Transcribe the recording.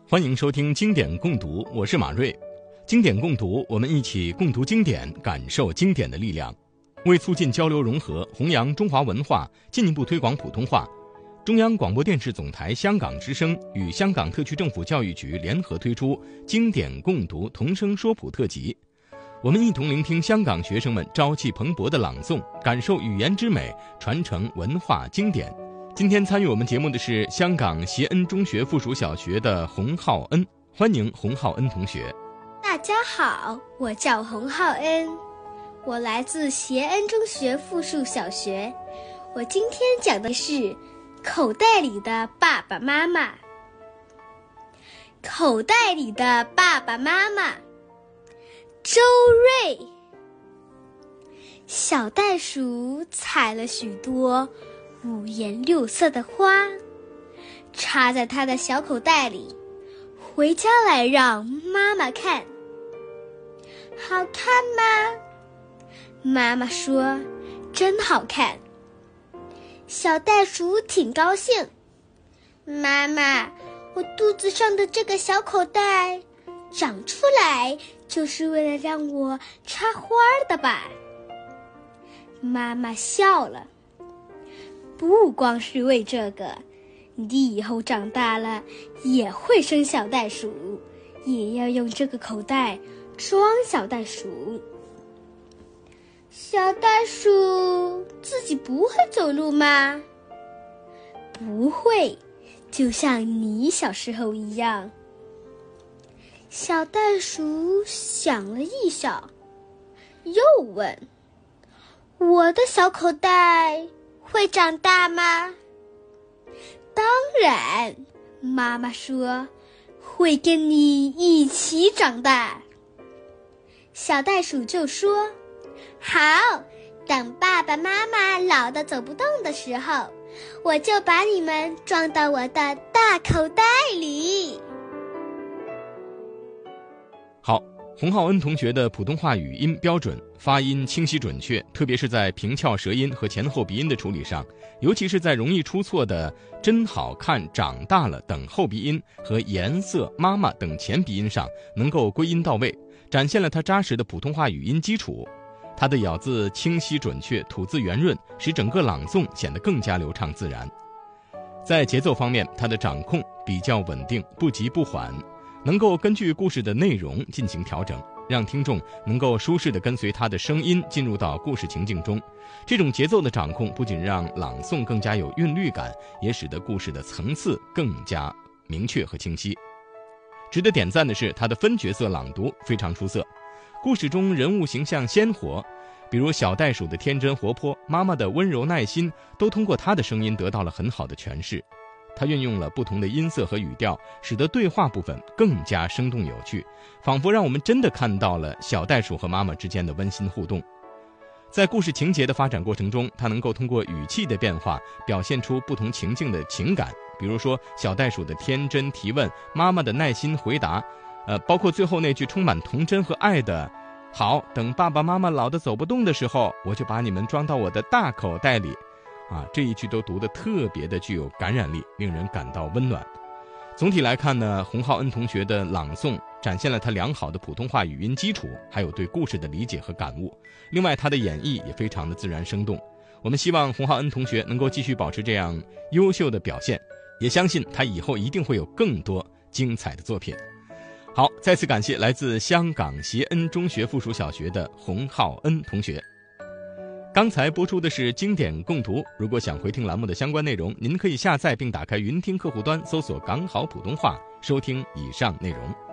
欢迎收听经典共读，我是马瑞。经典共读，我们一起共读经典，感受经典的力量。为促进交流融合，弘扬中华文化，进一步推广普通话，中央广播电视总台香港之声与香港特区政府教育局联合推出经典共读童声说普特辑。我们一同聆听香港学生们朝气蓬勃的朗诵，感受语言之美，传承文化经典。今天参与我们节目的是香港协恩中学附属小学的洪浩恩，欢迎洪浩恩同学。 大家好，我叫洪浩恩，我来自协恩中学附属小学。我今天讲的是口袋里的爸爸妈妈。口袋里的爸爸妈妈，周瑞。小袋鼠采了许多五颜六色的花，插在他的小口袋里，回家来让妈妈看。好看吗？妈妈说，真好看。小袋鼠挺高兴。妈妈，我肚子上的这个小口袋长出来就是为了让我插花的吧？妈妈笑了。不光是为这个，你以后长大了也会生小袋鼠，也要用这个口袋装小袋鼠。小袋鼠自己不会走路吗？不会，就像你小时候一样。小袋鼠想了一想，又问：我的小口袋会长大吗？当然，妈妈说，会跟你一起长大。小袋鼠就说，好，等爸爸妈妈老得走不动的时候，我就把你们装到我的大口袋里。 好，洪浩恩同学的普通话语音标准，发音清晰准确，特别是在平翘舌音和前后鼻音的处理上，尤其是在容易出错的真好看、长大了等后鼻音和颜色、妈妈等前鼻音上能够归音到位，展现了他扎实的普通话语音基础。他的咬字清晰准确，吐字圆润，使整个朗诵显得更加流畅自然。在节奏方面，他的掌控比较稳定，不急不缓，能够根据故事的内容进行调整，让听众能够舒适地跟随他的声音进入到故事情境中。这种节奏的掌控不仅让朗诵更加有韵律感，也使得故事的层次更加明确和清晰。值得点赞的是，他的分角色朗读非常出色，故事中人物形象鲜活，比如小袋鼠的天真活泼，妈妈的温柔耐心，都通过他的声音得到了很好的诠释。他运用了不同的音色和语调，使得对话部分更加生动有趣，仿佛让我们真的看到了小袋鼠和妈妈之间的温馨互动。在故事情节的发展过程中，他能够通过语气的变化表现出不同情境的情感，比如说小袋鼠的天真提问，妈妈的耐心回答，包括最后那句充满童真和爱的好，等爸爸妈妈老得走不动的时候，我就把你们装到我的大口袋里。这一句都读得特别的具有感染力，令人感到温暖。总体来看呢，洪浩恩同学的朗诵展现了他良好的普通话语音基础，还有对故事的理解和感悟。另外，他的演绎也非常的自然生动。我们希望洪浩恩同学能够继续保持这样优秀的表现，也相信他以后一定会有更多精彩的作品。好，再次感谢来自香港协恩中学附属小学的洪浩恩同学。刚才播出的是经典共读，如果想回听栏目的相关内容，您可以下载并打开云听客户端，搜索港好普通话，收听以上内容。